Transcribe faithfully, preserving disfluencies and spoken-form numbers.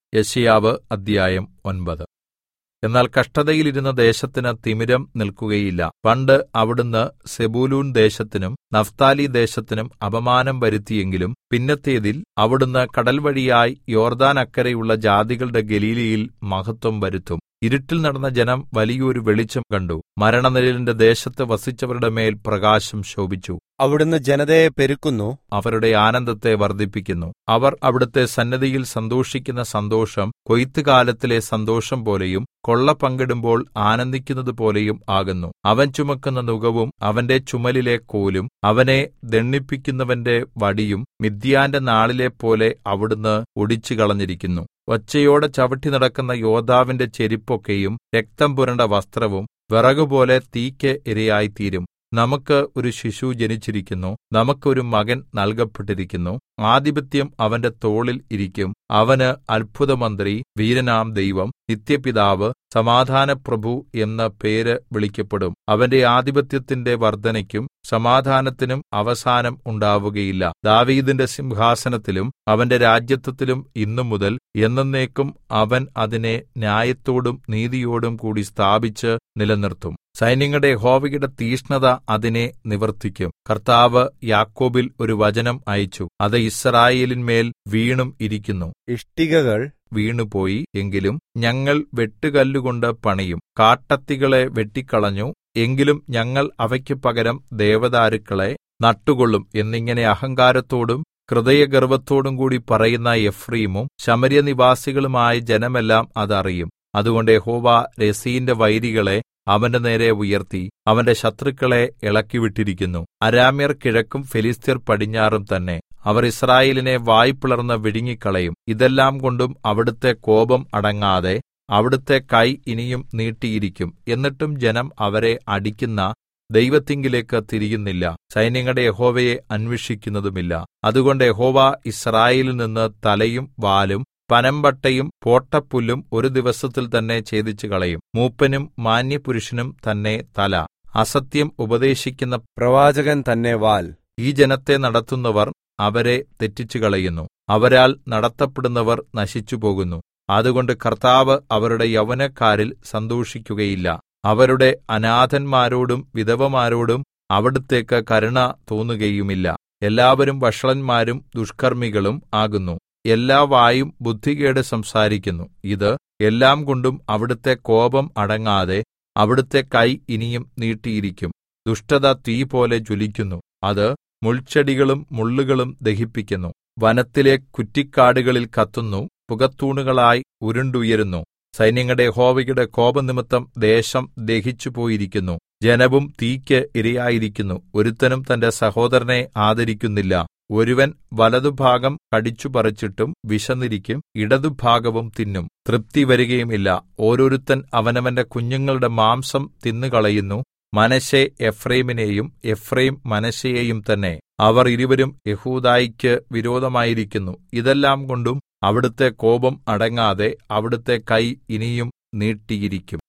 യെശയ്യാവ് അദ്ധ്യായം ഒൻപത്. എന്നാൽ കഷ്ടതയിൽ ഇരുന്ന ദേശത്തിന് തിമിരം നിൽക്കുകയില്ല. പണ്ട് അവിടുന്ന് സെബൂലൂൻ ദേശത്തിനും നഫ്താലി ദേശത്തിനും അപമാനം വരുത്തിയെങ്കിലും പിന്നത്തേതിൽ അവിടുന്ന് കടൽവഴിയായി യോർദ്ദാനക്കരെയുള്ള ജാതികളുടെ ഗലീലയിൽ മഹത്വം വരുത്തും. ഇരുട്ടിൽ നടന്ന ജനം വലിയൊരു വെളിച്ചം കണ്ടു. മരണനിഴലിന്റെ ദേശത്ത് വസിച്ചവരുടെ മേൽ പ്രകാശം ശോഭിച്ചു. അവിടുന്ന് ജനതയെ പെരുക്കുന്നു, അവരുടെ ആനന്ദത്തെ വർദ്ധിപ്പിക്കുന്നു. അവർ അവിടുത്തെ സന്നിധിയിൽ സന്തോഷിക്കുന്ന സന്തോഷം കൊയ്ത്തുകാലത്തിലെ സന്തോഷം പോലെയും കൊള്ള പങ്കിടുമ്പോൾ ആനന്ദിക്കുന്നത് പോലെയും ആകുന്നു. അവൻ ചുമക്കുന്ന നുകവും അവന്റെ ചുമലിലെ കോലും അവനെ ദണ്ഡിപ്പിക്കുന്നവന്റെ വടിയും മിദ്യാന്റെ നാളിലെപ്പോലെ അവിടുന്ന് ഒടിച്ചുകളഞ്ഞിരിക്കുന്നു. ഒച്ചയോടെ ചവിട്ടി നടക്കുന്ന യോദ്ധാവിന്റെ ചെരിപ്പൊക്കെയും രക്തം പുരണ്ട വസ്ത്രവും വിറകുപോലെ തീയ്ക്ക് ഇരയായിത്തീരും. നമുക്ക് ഒരു ശിശു ജനിച്ചിരിക്കുന്നു, നമുക്ക് ഒരു മകൻ നൽകപ്പെട്ടിരിക്കുന്നു. ആധിപത്യം അവന്റെ തോളിൽ ഇരിക്കും. അവന് അത്ഭുതമന്ത്രി, വീരനാം ദൈവം, നിത്യപിതാവ്, സമാധാനപ്രഭു എന്ന പേര് വിളിക്കപ്പെടും. അവന്റെ ആധിപത്യത്തിന്റെ വർദ്ധനയ്ക്കും സമാധാനത്തിനും അവസാനം ഉണ്ടാവുകയില്ല. ദാവീദിന്റെ സിംഹാസനത്തിലും അവന്റെ രാജത്വത്തിലും ഇന്നുമുതൽ എന്നെന്നേക്കും അവൻ അതിനെ ന്യായത്തോടും നീതിയോടും കൂടി സ്ഥാപിച്ച് നിലനിർത്തും. സൈന്യങ്ങളുടെ യഹോവയുടെ തീക്ഷ്ണത അതിനെ നിവർത്തിക്കും. കർത്താവ് യാക്കോബിൽ ഒരു വചനം അയച്ചു, അത് യിസ്രായേലിന്മേൽ വീണും ഇരിക്കുന്നു. ഇഷ്ടികകൾ വീണുപോയി, എങ്കിലും ഞങ്ങൾ വെട്ടുകല്ലുകൊണ്ട് പണിയും. കാട്ടത്തികളെ വെട്ടിക്കളഞ്ഞു, എങ്കിലും ഞങ്ങൾ അവയ്ക്ക് പകരം ദേവദാരുക്കളെ നട്ടുകൊള്ളും എന്നിങ്ങനെ അഹങ്കാരത്തോടും ഹൃദയഗർവ്വത്തോടും കൂടി പറയുന്ന എഫ്രയീമും ശമര്യനിവാസികളുമായ ജനമെല്ലാം അതറിയും. അതുകൊണ്ട് യഹോവ രെസീന്റെ വൈരികളെ അവന്റെ നേരെ ഉയർത്തി അവന്റെ ശത്രുക്കളെ ഇളക്കിവിട്ടിരിക്കുന്നു. അരാമ്യർ കിഴക്കും ഫെലിസ്ത്യർ പടിഞ്ഞാറും തന്നെ. അവർ യിസ്രായേലിനെ വായ് പിളർന്ന് വിഴുങ്ങിക്കളയും. ഇതെല്ലാം കൊണ്ടും അവിടുത്തെ കോപം അടങ്ങാതെ അവിടുത്തെ കൈ ഇനിയും നീട്ടിയിരിക്കും. എന്നിട്ടും ജനം അവരെ അടിക്കുന്ന ദൈവത്തിങ്കലേക്ക് തിരിയുന്നില്ല, സൈന്യങ്ങളുടെ യഹോവയെ അന്വേഷിക്കുന്നതുമില്ല. അതുകൊണ്ട് യഹോവ യിസ്രായേലിൽ നിന്ന് തലയും വാലും പനമ്പട്ടയും പോട്ടപ്പുല്ലും ഒരു ദിവസത്തിൽ തന്നെ ഛേദിച്ചു കളയും. മൂപ്പനും മാന്യപുരുഷനും തന്നെ തല, അസത്യം ഉപദേശിക്കുന്ന പ്രവാചകൻ തന്നെ വാൽ. ഈ ജനത്തെ നടത്തുന്നവർ അവരെ തെറ്റിച്ചുകളയുന്നു, അവരാൽ നടത്തപ്പെടുന്നവർ നശിച്ചുപോകുന്നു. അതുകൊണ്ട് കർത്താവ് അവരുടെ യൗവനക്കാരിൽ സന്തോഷിക്കുകയില്ല. അവരുടെ അനാഥന്മാരോടും വിധവമാരോടും അവിടുത്തേക്ക് കരുണ തോന്നുകയുമില്ല. എല്ലാവരും വഷളന്മാരും ദുഷ്കർമ്മികളും ആകുന്നു. എല്ലാ വായും ബുദ്ധികേട് സംസാരിക്കുന്നു. ഇത് എല്ലാം കൊണ്ടും അവിടുത്തെ കോപം അടങ്ങാതെ അവിടുത്തെ കൈ ഇനിയും നീട്ടിയിരിക്കും. ദുഷ്ടത തീ പോലെ ജ്വലിക്കുന്നു, അത് മുൾച്ചെടികളും മുള്ളുകളും ദഹിപ്പിക്കുന്നു. വനത്തിലെ കുറ്റിക്കാടുകളിൽ കത്തുന്നു, പുകത്തൂണുകളായി ഉരുണ്ടുയരുന്നു. സൈന്യങ്ങളുടെ യഹോവയുടെ കോപനിമിത്തം ദേശം ദഹിച്ചുപോയിരിക്കുന്നു. ജനവും തീയ്ക്ക് ഇരയായിരിക്കുന്നു. ഒരുത്തനും തന്റെ സഹോദരനെ ആദരിക്കുന്നില്ല. ഒരുവൻ വലതുഭാഗം കടിച്ചുപറിച്ചിട്ടും വിശന്നിരിക്കും, ഇടതുഭാഗവും തിന്നും, തൃപ്തി വരികയുമില്ല. ഓരോരുത്തൻ അവനവന്റെ കുഞ്ഞുങ്ങളുടെ മാംസം തിന്നുകളയുന്നു. മനശ്ശെ എഫ്രയീമിനെയും എഫ്രയീം മനശ്ശെയെയും തന്നെ. അവർ ഇരുവരും യെഹൂദായ്ക്ക് വിരോധമായിരിക്കുന്നു. ഇതെല്ലാം കൊണ്ടും അവിടുത്തെ കോപം അടങ്ങാതെ അവിടുത്തെ കൈ ഇനിയും നീട്ടിയിരിക്കും.